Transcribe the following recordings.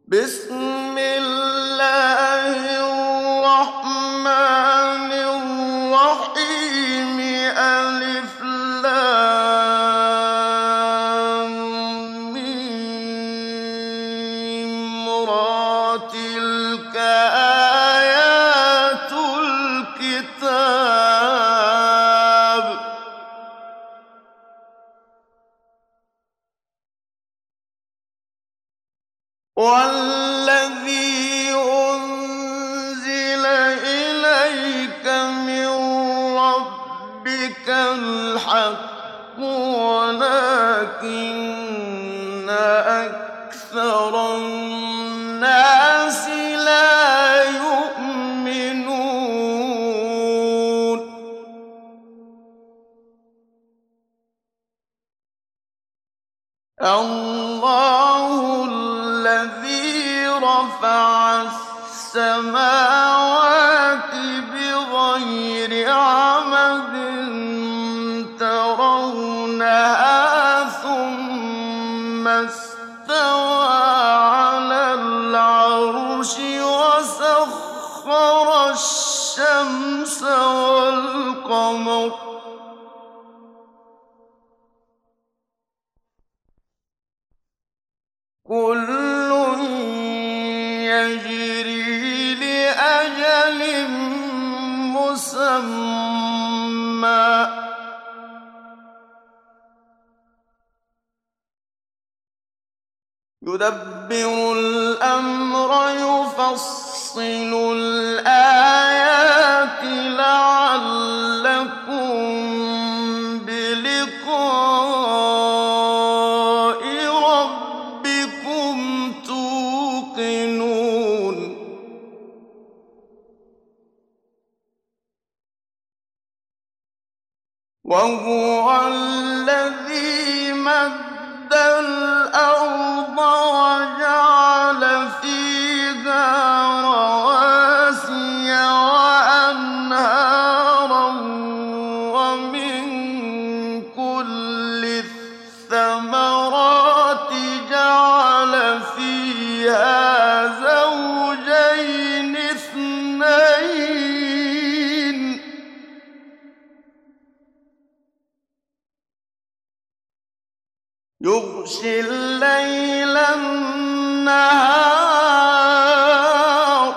بسم الله الرحمن الرحيم ألف لام ميم را تلك آيات الكتاب والذي أنزل إليك من ربك الحق ولكن أكثر الناس لا يؤمنون الله الذي رفع السماوات بغير عمد ترونها ثم استوى على العرش وسخر الشمس والقمر كل يجري لأجل مسمى يدبر الأمر يفصل الآيات لعلكم بلقاء ربكم توقنون وهو الذي مد الأرض وجعل فيها رواسي وأنهارا ومن كل الثمرات جعل فيها زوجين اثنين يغشي الليل النهار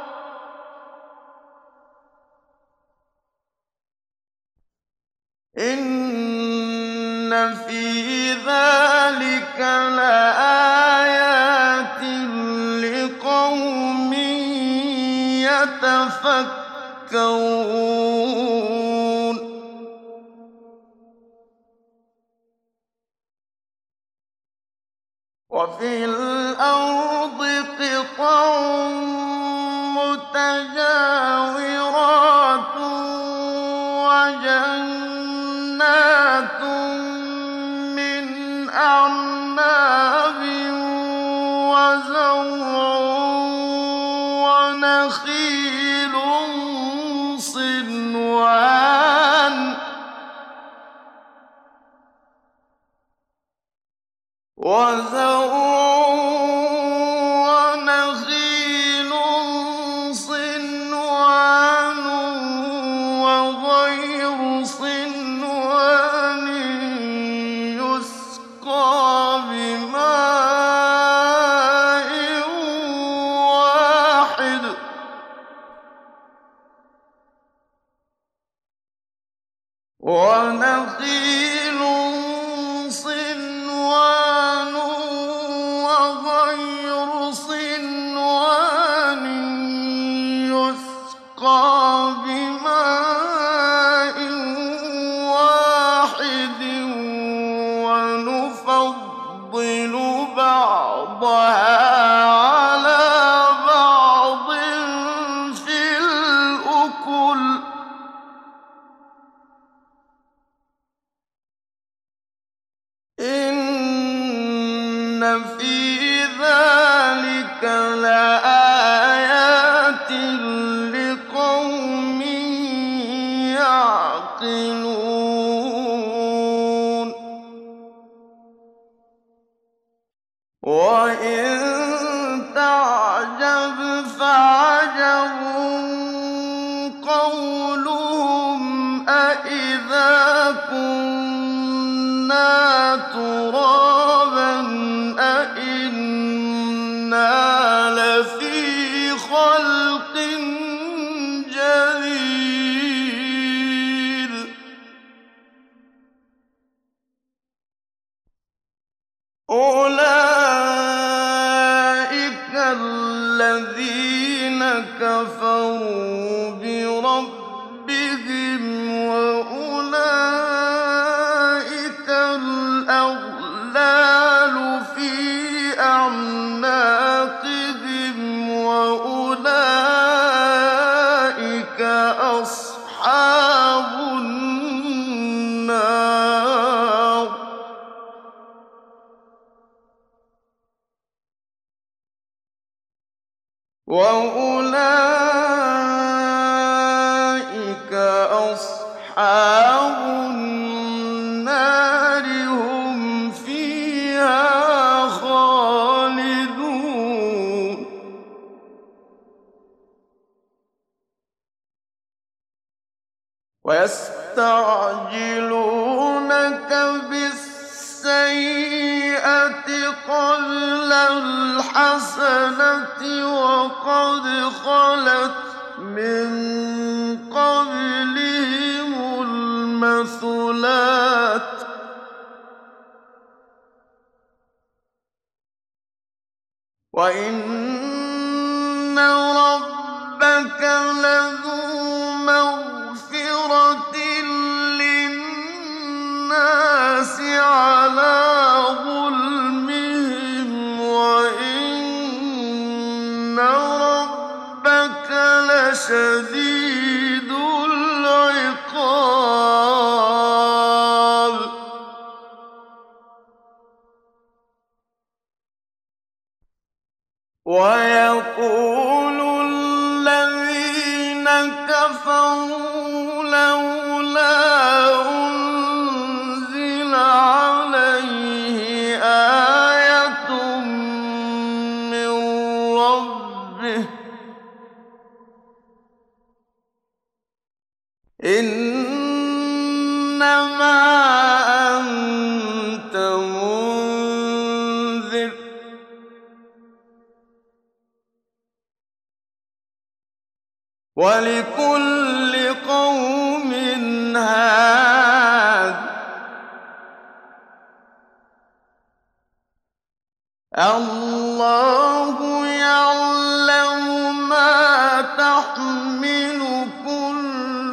إن في ذلك لآيات لقوم يتفكرون وفي الأرض قطع متجاورات وجنات من أعناب وزرع ونخيل صنوان وغير صنوان يسقى بماء واحد ونخيل صنوان وغير صنوان يسقى بماء واحد ونفضل بعضها على بعض في الأكل فَعَجَبٌ قَوْلُهُمْ أَإِذَا كُنَّا تُرَابًا أَإِنَّا لَفِي خَلْقٍ جَدِيدٍ أُولَٰئِكَ الَّذِينَ كَفَرُوا بِرَبِّهِمْ وَأُولَٰئِكَ الْأَغْلَالُ فِي أَعْنَاقِهِمْ وَأُولَٰئِكَ أَصْحَابُ النَّارِ هُمْ فِيهَا خَالِدُونَ وَيَسْتَعْجِلُونَكَ بِالسَّيِّئَةِ قَبْلَ الْحَسَنَةِ وَقَدْ خَلَتْ مِن قَبْلِهِمُ الْمَثُلَاتُ ۗ وَإِنَّ رَبَّكَ لَذُو مَغْفِرَةٍ لِّلنَّاسِ عَلَىٰ ظُلْمِهِمْ وَإِنَّ رَبَّكَ لَشَدِيدُ الْعِقَابِ وَيَقُولُ الَّذِينَ كَفَرُوا لَوْلَا أُنزِلَ عَلَيْهِ آيَةٌ مِّن رَّبِّهِ ۗ إِنَّمَا أَنتَ مُنذِرٌ ۖ وَلِكُلِّ قَوْمٍ هَادٍ ۗ اللَّهُ يَعْلَمُ مَا تَحْمِلُ كُلُّ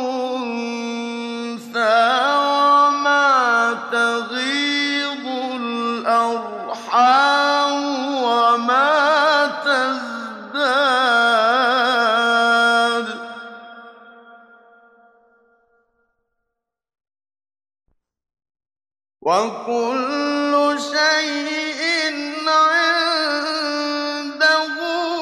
أُنثَىٰ وَمَا تَغِيضُ الْأَرْحَامُ وَمَا تَزْدَادُ ۖ وَكُلُّ شَيْءٍ عِندَهُ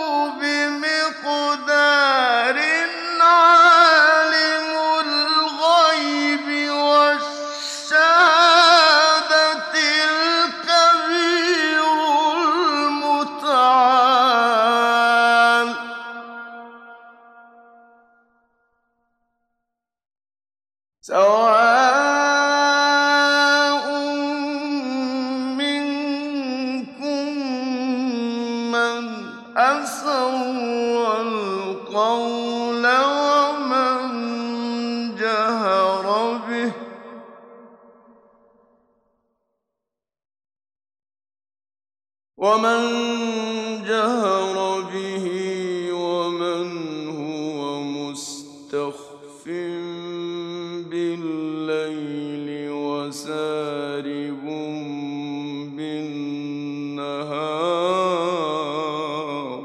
بِمِقْدَارٍ عَالِمُ الْغَيْبِ وَالشَّهَادَةِ الْكَبِيرُ الْمُتَعَالِ سَوَاءٌ مِّنكُم مَّنْ أَسَرَّ الْقَوْلَ وَمَن جَهَرَ بِهِ وَمَنْ هُوَ مُسْتَخْفٍ بِاللَّيْلِ وَسَارِبٌ بِالنَّهَارِ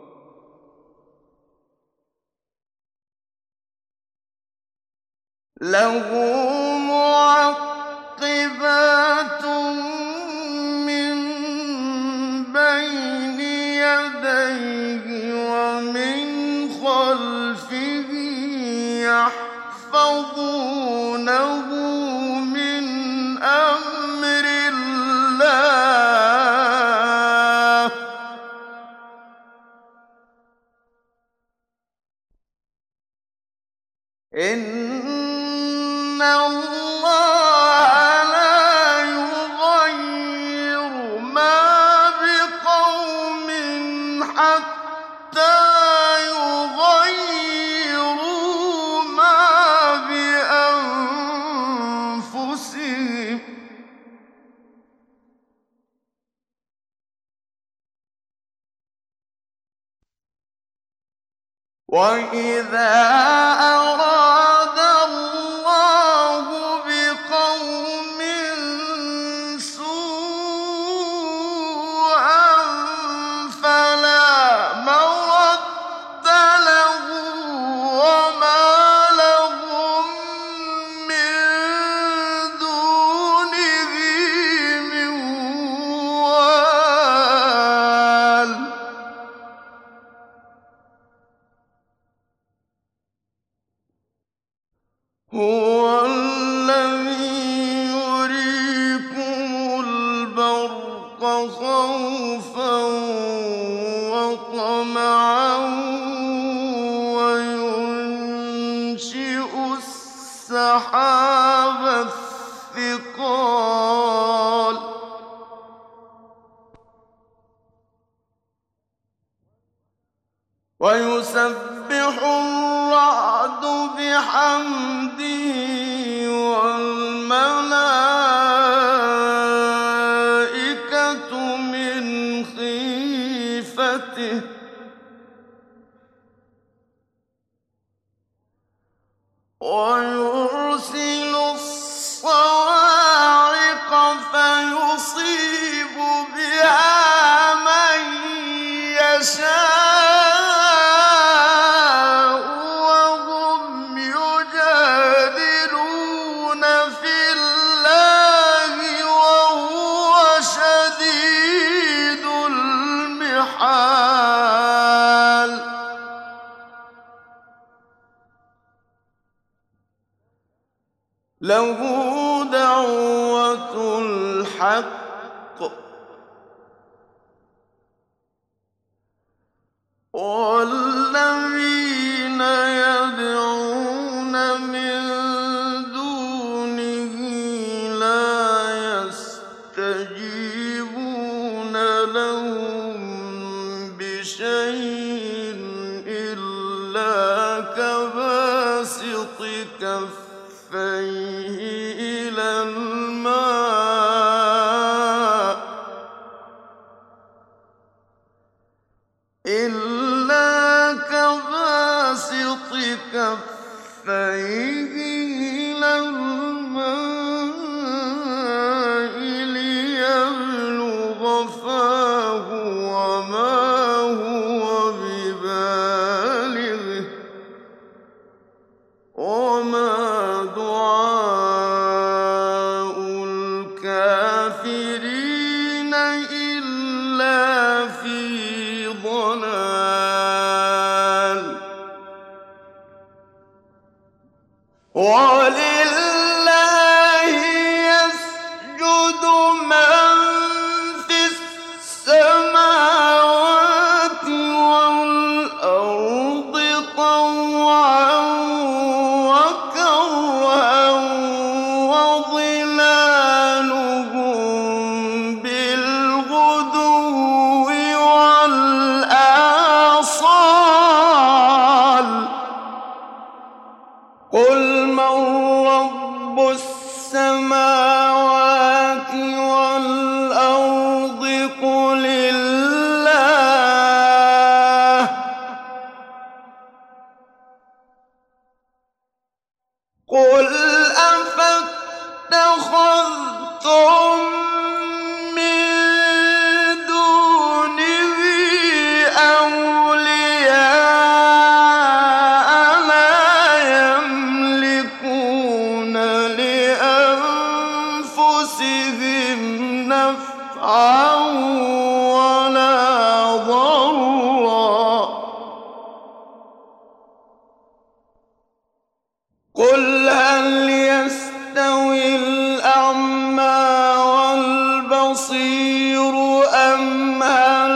لَهُ مُعَقِّبَاتٌ مِّن بَيْنِ يَدَيْهِ وَمِنْ خَلْفِهِ يَحْفَظُونَهُ مِنْ أَمْرِ اللَّهِ ۗ إِنَّ اللَّهَ لَا يُغَيِّرُ مَا بِقَوْمٍ حَتَّىٰ يُغَيِّرُوا مَا بِأَنفُسِهِمْ ۗ وَإِذَا أَرَادَ اللَّهُ بِقَوْمٍ سُوءًا فَلَا مَرَدَّ لَهُ وَمَا لَهُم مِّن دُونِهِ مِن وَالٍ هُوَ الَّذِي يُرِيكُمُ الْبَرْقَ خَوْفًا وَطَمَعًا وَيُنشِئُ السَّحَابَ الثِّقَالَ وَيُسَبِّحُ الرَّعْدُ بِحَمْدِهِ وَالْمَلَائِكَةُ مِنْ خِيفَتِهِ ۖ وَيُرْسِلُ الصَّوَاعِقَ فَيُصِيبُ بِهَا مَن يَشَاءُ وَهُمْ يُجَادِلُونَ فِي اللَّهِ وَهُوَ شَدِيدُ الْمِحَالِ لَهُ دَعْوَةُ الْحَقِّ ۖ وَالَّذِينَ يَدْعُونَ مِن دُونِهِ لَا يَسْتَجِيبُونَ لَهُم بِشَيْءٍ إِلَّا كَبَاسِطِ كَفَّيْهِ إِلَى الْمَاءِ لِيَبْلُغَ فَاهُ وَمَا هُوَ بِبَالِغِهِ ۚ وَمَا دُعَاءُ الْكَافِرِينَ إِلَّا فِي ضَلَالٍ وَلِلَّهِ يَسْجُدُ مَن فِي السَّمَاوَاتِ وَالْأَرْضِ طَوْعًا وَكَرْهًا وَظِلَالُهُم بِالْغُدُوِّ وَالْآصَالِ ۖ قُلْ مَن رَّبُّ السَّمَاوَاتِ وَالْأَرْضِ قُلِ اللَّهُ ۚ قُلْ أَفَاتَّخَذْتُم مِّن دُونِهِ أَوْلِيَاءَ لَا يَمْلِكُونَ لِأَنفُسِهِمْ نَفْعًا وَلَا ضَرًّا ۚ قُلْ هَلْ يَسْتَوِي الْأَعْمَىٰ وَالْبَصِيرُ أَمْ هَلْ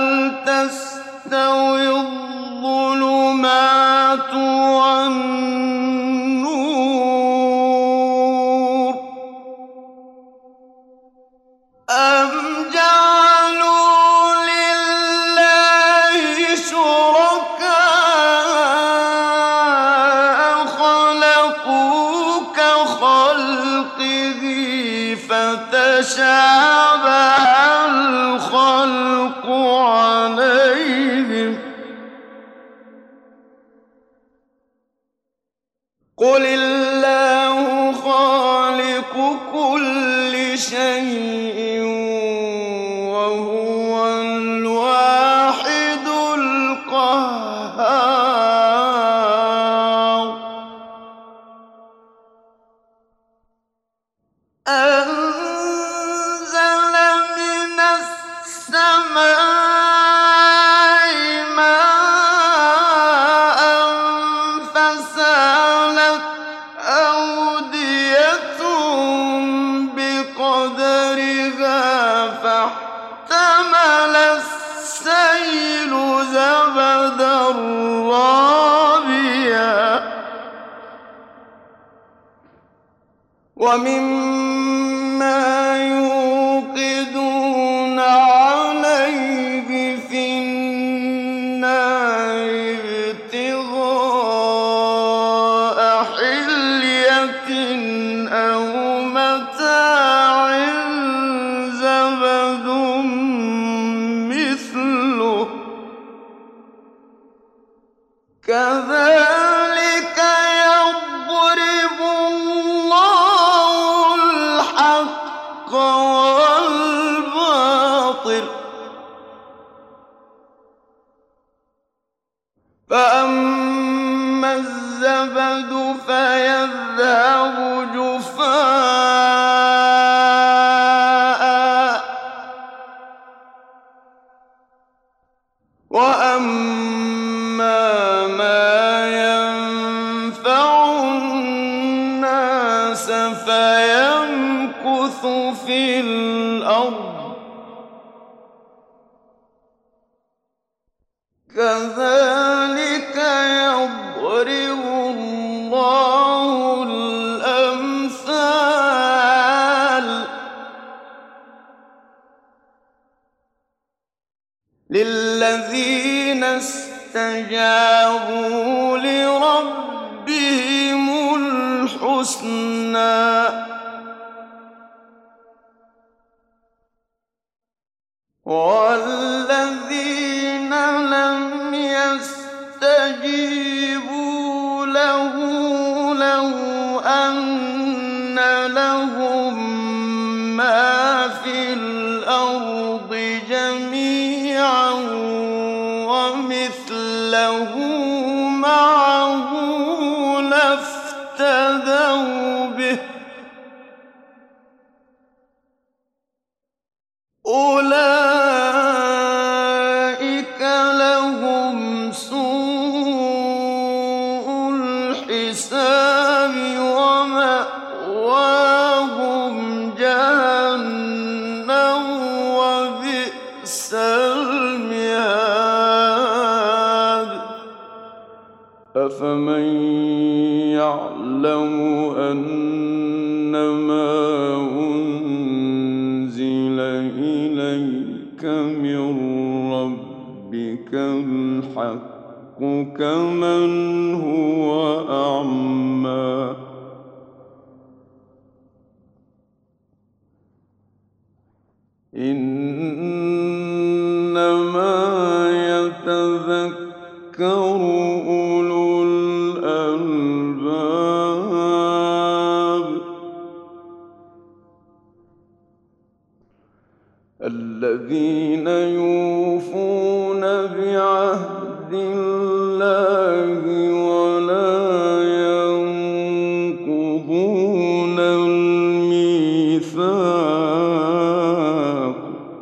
تَسْتَوِي الظُّلُمَاتُ وَالنُّورُ تشابه الخلق عليهم قل الله خالق كل شيء وهو الواحد القهار أنزل من السماء ماء فسالت أودية بقدرها فاحتمل السيل زبدا رابيا ومما يوقدون عليه في النار ابتغاء حلية أو متاع زبد مثله كذلك يضرب الله الحق والباطل فأما الزبد فيذهب جفاء وأما ما ينفع الناس فيمكث في الأرض كذلك يضرب الله الأمثال للذين استجابوا لربهم الحسنى والذين لم يستجيبوا له لو أن لهم ما في الأرض جميعا ومثله معه لافتدوا به أولئك لهم سوء الحساب ومأواهم جهنم وبئس المهاد أفمن يعلم أنما أنزل إليك من ربك الحق كمن هو أعمى إنما يتذكر أولو الألباب الذين يوفون بعهد الله ولا ينقضون الميثاق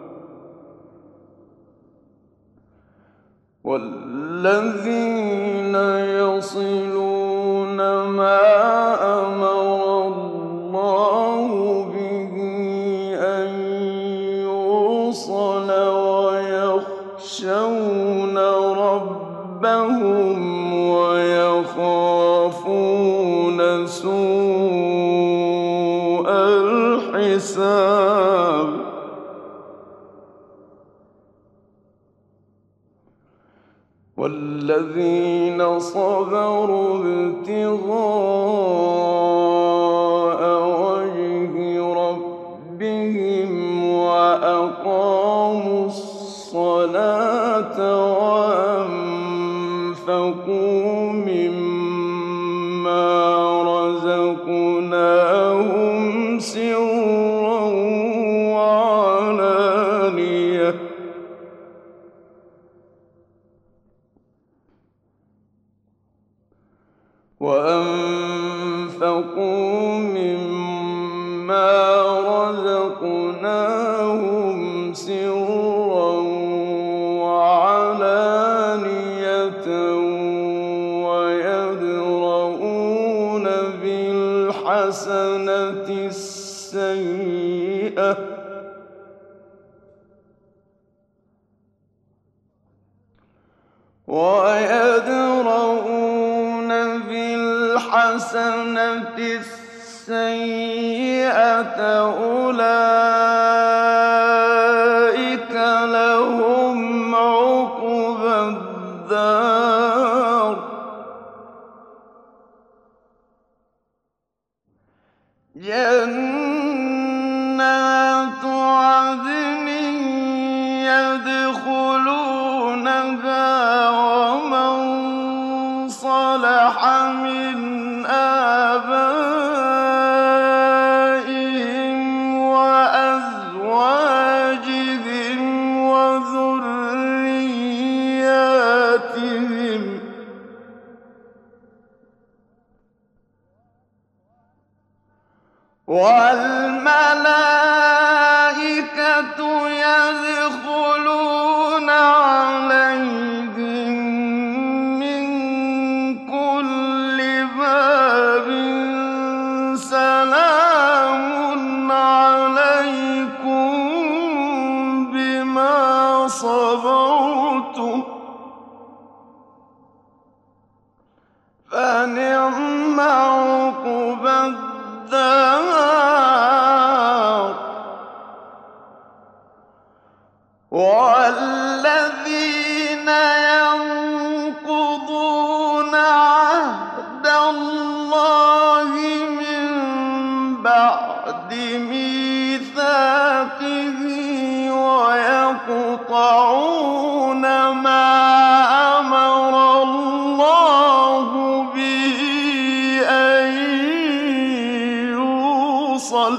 والذين يصلون ما أمر الله به أن يوصل ويخشون ربهم ويخافون سوء الحساب والذين صبروا ابتغاء وجه ربهم وأنفقوا مما رزقناهم سرا وعلانية ويدرؤون بالحسنة السيئة أولئك لهم عقبى الدار جنات عدن يدخلونها ومن صلح من آبائهم وأزواجهم وذرياتهم والملائكة يدخلون عليهم من كل باب سلام عليكم بما صبرتم فنعم عقبى الدار والذين ينقضون عهد الله من بعد ميثاقه ويقطعون ما أمر الله به أن يوصل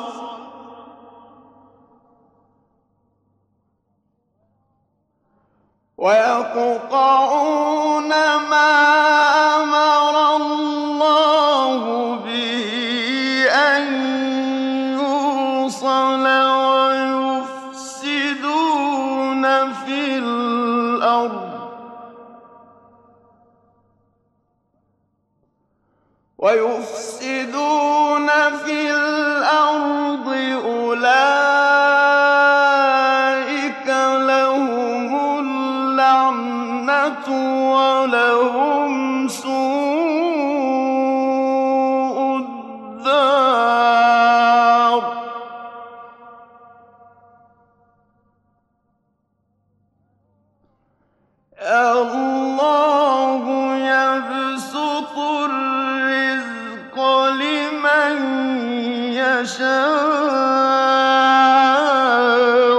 ويقطعون ما أمر الله به أن يوصل ويفسدون في الأرض أولئك لهم اللعنة ولهم سوء الدار الله يبسط الرزق لمن يشاء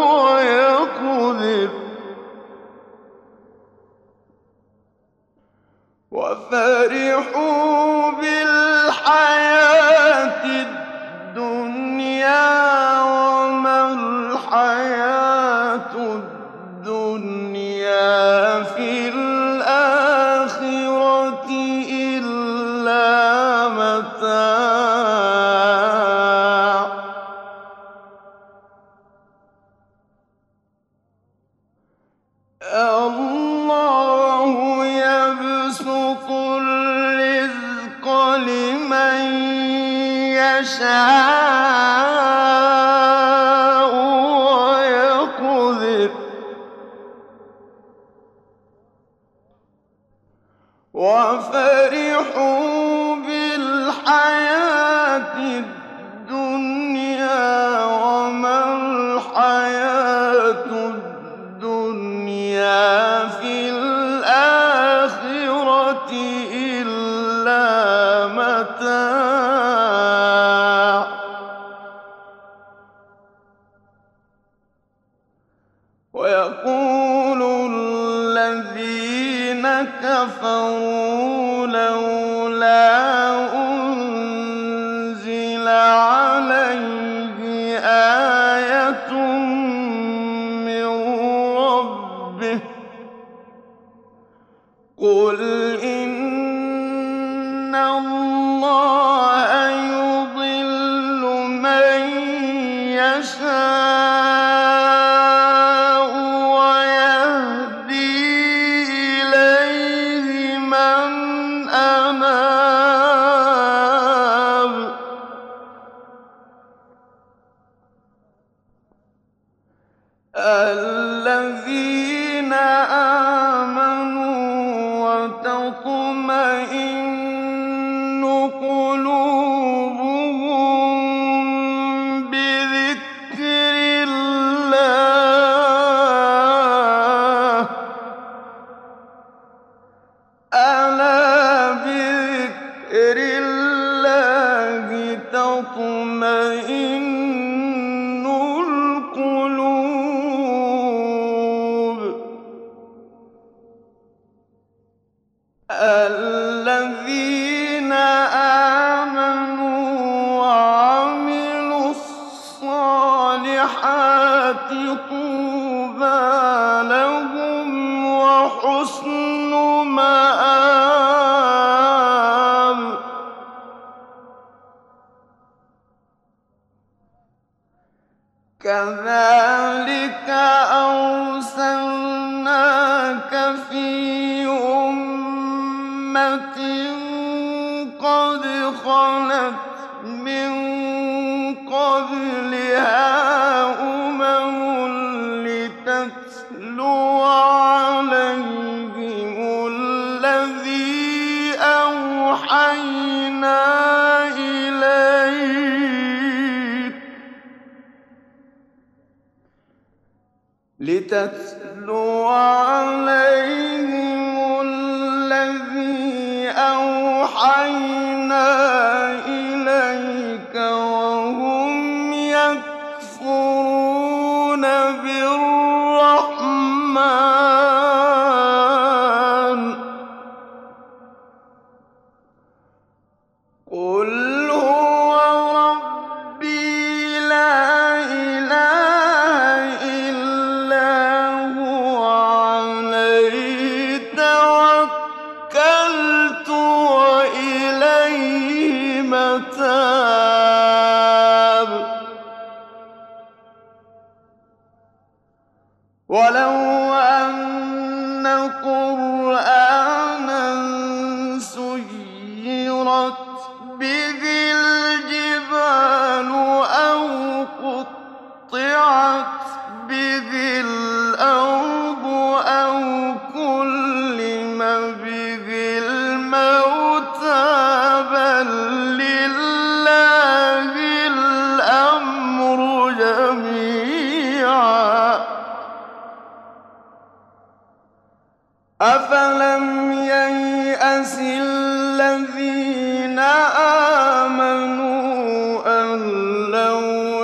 ويقدر وفرحوا بالحياة الدنيا وما الحياة الدنيا في الآخرة إلا متاع الله يبسط الرزق لمن يشاء ويقدر وفرحوا بالحياة الدنيا وما الحياة الدنيا في الآخرة إلا متاع ويقول الَّذِينَ كَفَرُوا لَوْلَا أُنزِلَ عَلَيْهِ آيَةٌ مِّن رَّبِّهِ ۗ قُلْ إِنَّ اللَّهَ يُضِلُّ مَن يَشَاءُ وَيَهْدِي إِلَيْهِ مَنْ أَنَابَ ۚ الَّذِينَ آمَنُوا وَتَطْمَئِنُّ قُلُوبُهُم بِذِكْرِ اللَّهِ ۗ أَلَا بِذِكْرِ اللَّهِ تَطْمَئِنُّ الْقُلُوبُ الَّذِينَ آمَنُوا وَعَمِلُوا الصَّالِحَاتِ طُوبَىٰ لَهُمْ وَحُسْنُ مَآبٍ كَذَٰلِكَ أَرْسَلْنَاكَ فِي أُمَّةٍ قَدْ خَلَتْ مِن قَبْلِهَا أُمَمٌ لِّتَتْلُوَ عَلَيْهِمُ الَّذِي أَوْحَيْنَا إِلَيْكَ وَهُمْ يَكْفُرُونَ بِالرَّحْمَٰنِ ۚ قُلْ هُوَ رَبِّي لَا إِلَٰهَ إِلَّا هُوَ عَلَيْهِ تَوَكَّلْتُ وَإِلَيْهِ مَتَابِ وَلَوْ أَنَّ قُرْآنًا سُيِّرَتْ بِهِ الْجِبَالُ أَوْ قُطِّعَتْ بِهِ الْأَرْضُ أَوْ كُلِّمَ بِهِ الْمَوْتَىٰ بَل لِّلَّهِ الْأَمْرُ جَمِيعًا ۗ أَفَلَمْ يَيْأَسِ الَّذِينَ آمَنُوا أَن لَّوْ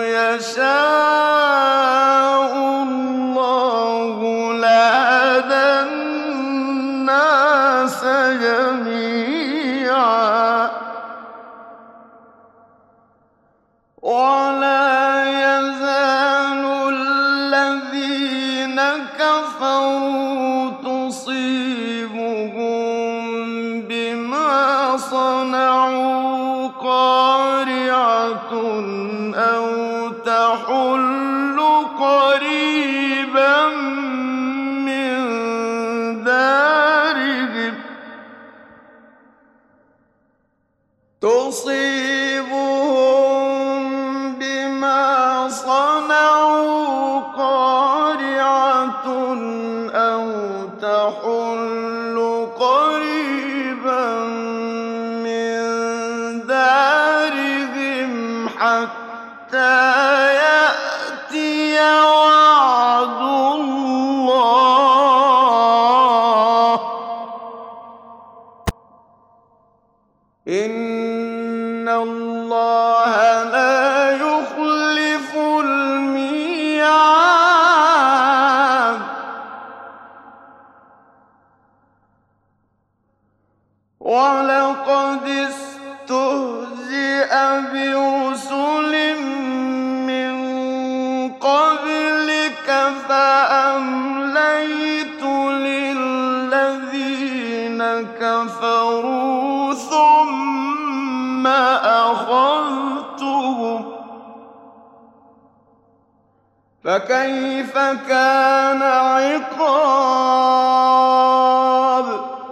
يَشَاءُ اللَّهُ لَهَدَى النَّاسَ جَمِيعًا ۗ وَلَا يَزَالُ الَّذِينَ كَفَرُوا تُصِيبُهُم بِمَا صَنَعُوا قَارِعَةٌ أَوْ تَحُلُّ قَرِيبًا مِّن دَارِهِمْ حَتَّىٰ يَأْتِيَ وَعْدُ اللَّهِ ۚ إِنَّ اللَّهَ لَا يُخْلِفُ الْمِيعَادَ وَلَقَدِ اسْتُهْزِئَ بِرُسُلٍ مِّن قَبْلِكَ فَأَمْلَيْتُ لِلَّذِينَ كَفَرُوا ثُمَّ أَخَذْتُهُمْ ۖ فَكَيْفَ كَانَ عِقَابِ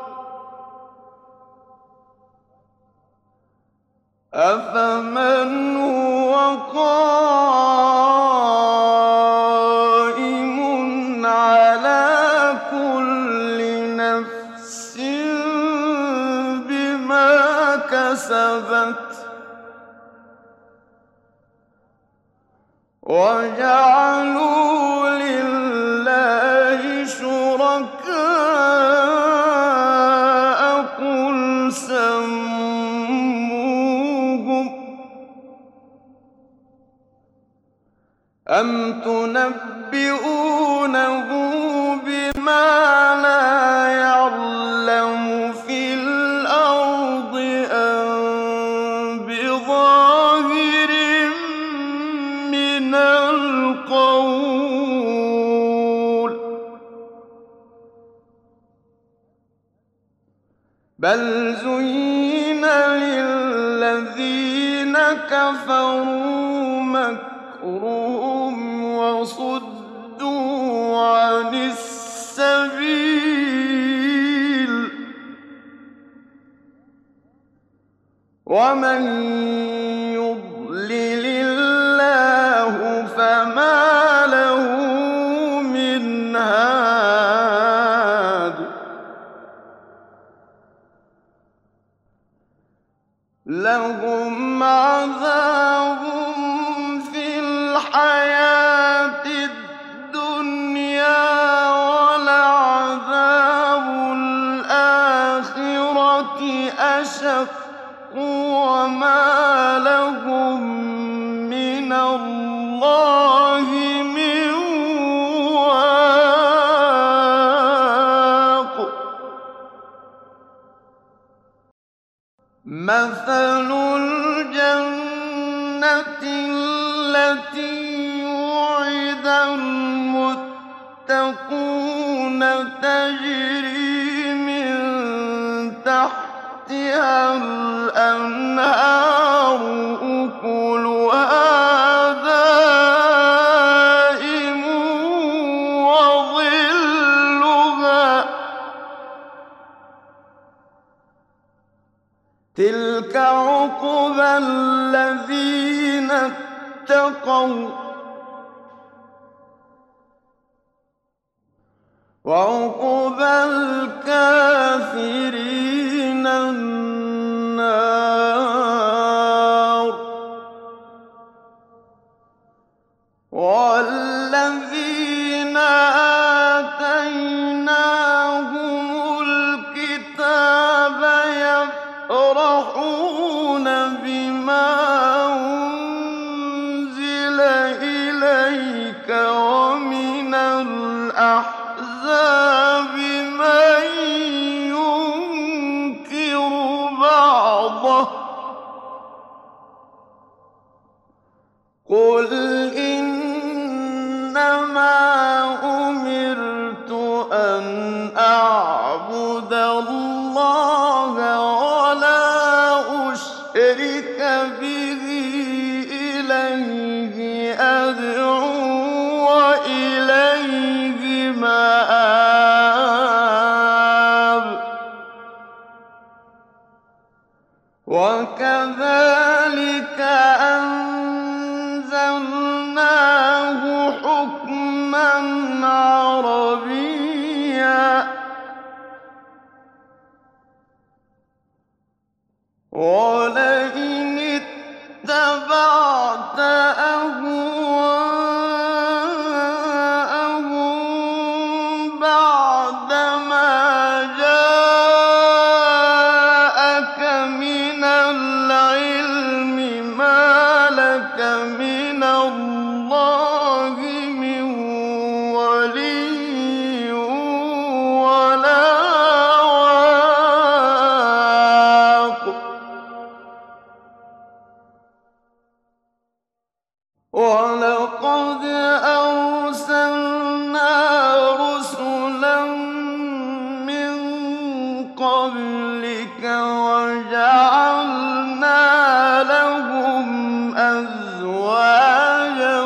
أَفَمَنْ هُوَ قَائِمٌ عَلَىٰ كُلِّ نَفْسٍ بِمَا كَسَبَتْ وَجَعَلُوا لِلَّهِ شُرَكَاءَ قُلْ سَمُّوهُمْ ۚ أَمْ تُنَبِّئُونَهُ بِمَا لَا يَعْلَمُ فِي الْأَرْضِ أَم بِظَاهِرٍ مِّنَ الْقَوْلِ ۗ بَلْ زُيِّنَ لِلَّذِينَ كَفَرُوا مَكْرُهُمْ وَصُدُّوا عَنِ السَّبِيلِ ۗ وَمَن يُضْلِلِ اللَّهُ فَمَا لَهُ مِنْ هَادٍ لَّهُمْ عَذَابٌ فِي الْحَيَاةِ الدُّنْيَا وَلَعَذَابُ الْآخِرَةِ أَشَقُّ وَمَا لَهُم مِّنَ اللَّهِ مِن وَاقٍ مَّثَلُ الْجَنَّةِ الَّتِي وُعِدَ الْمُتَّقُونَ تَجْرِي مِن تَحْتِهَا الْأَنْهَارُ أُكُلُهَا دَائِمٌ وَظِلُّهَا ۚ تِلْكَ عُقْبَى الَّذِينَ اتَّقَوا ۖ وَعُقْبَى الْكَافِرِينَ النَّارُ وَالَّذِينَ آتَيْنَاهُمُ الْكِتَابَ يَفْرَحُونَ بِمَا أُنزِلَ إِلَيْكَ وَمِنَ الْأَحْزَابِ مَن يُنكِرُ بَعْضَهُ ۚ قُلْ إِنَّمَا أُمِرْتُ أَنْ أَعْبُدَ اللَّهَ وَلَا أُشْرِكَ بِهِ إِلَيْهِ أَدْعُو وَإِلَيْهِ مَآبِ وَكَذَٰلِكَ أَنزَلْنَاهُ حُكْمًا عَرَبِيًّا ۚ وَلَئِنِ اتَّبَعْتَ أَهْوَاءَهُم بَعْدَمَا جَاءَكَ مِنَ الْعِلْمِ مَا لَكَ مِنَ اللَّهِ مِن وَلِيٍّ وَلَا قَبْلِكَ وَجَعَلْنَا لَهُمْ أَزْوَاجًا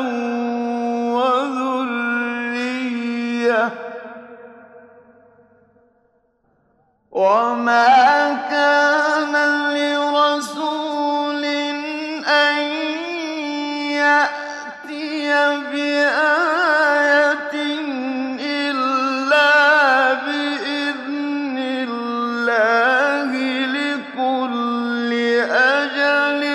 وَذُرِّيَّةً ۚ وَمَا كَانَ لِرَسُولٍ أَن يَأْتِيَ بِآيَةٍ إِلَّا بِإِذْنِ اللَّهِ لِكُلِّ أَجَلٍ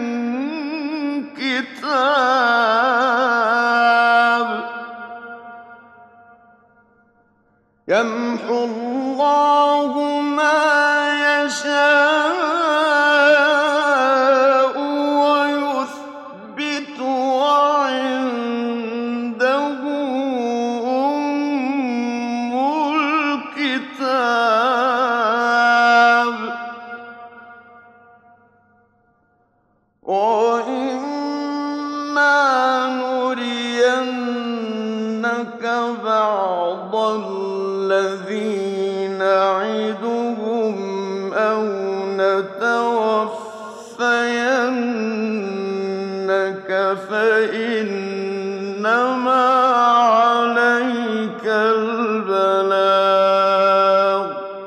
كِتَابٌ ۚ يَمْحُو اللَّهُ مَا يَشَاءُ وَيُثْبِتُ ۖ وَعِندَهُ أُمُّ الْكِتَابِ ۚ وَإِمَّا نُرِيَنَّكَ بَعْضَ الَّذِي نَعِدُهُمْ أَوْ نَتَوَفَّيَنَّكَ فَإِنَّمَا عَلَيْكَ الْبَلَاغُ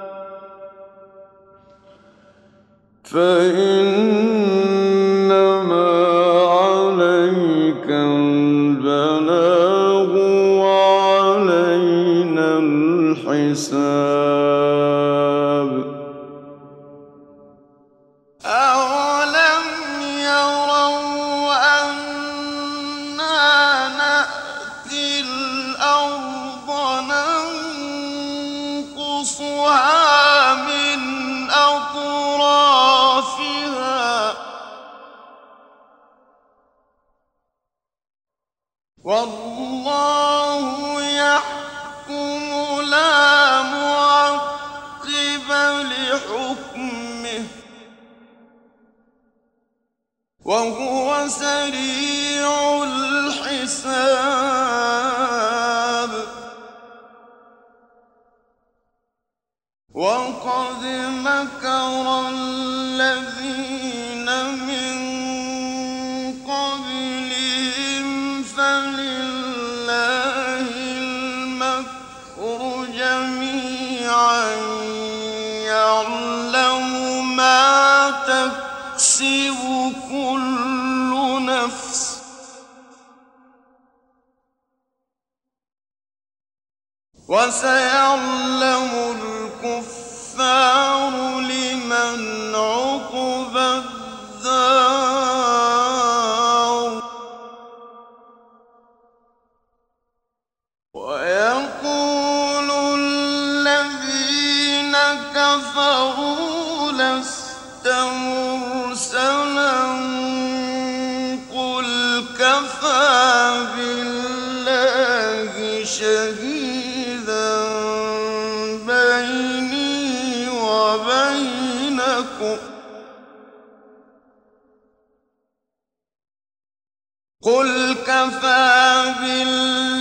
وَعَلَيْنَا الْحِسَابُ ۚ أَوَلَمْ يَرَوْا أَنَّا نَأْتِي الْأَرْضَ نَنقُصُهَا مِنْ أَطْرَافِهَا ۚ وَاللَّهُ يَحْكُمُ لَا مُعَقِّبَ لِحُكْمِهِ ۚ وَهُوَ سَرِيعُ الْحِسَابِ ۚ وَقَدْ مَكَرَ الَّذِينَ مِن قَبْلِهِمْ فَلِلَّهِ الْمَكْرُ جَمِيعًا يَعْلَمُ مَا تَكْسِبُ كُلُّ نَفْسٍ ۗ وَسَيَعْلَمُ الْكُفَّارُ لِمَنْ عُقْبَى الدَّارِ ۗ وَيَقُولُ الَّذِينَ كَفَرُوا لَسْتَ مُرْسَلًا ۚ قُلْ كَفَىٰ بِاللَّهِ شَهِيدًا بَيْنِي وَبَيْنَكُمْ ۚ قُلْ كَفَىٰ بِاللَّهِ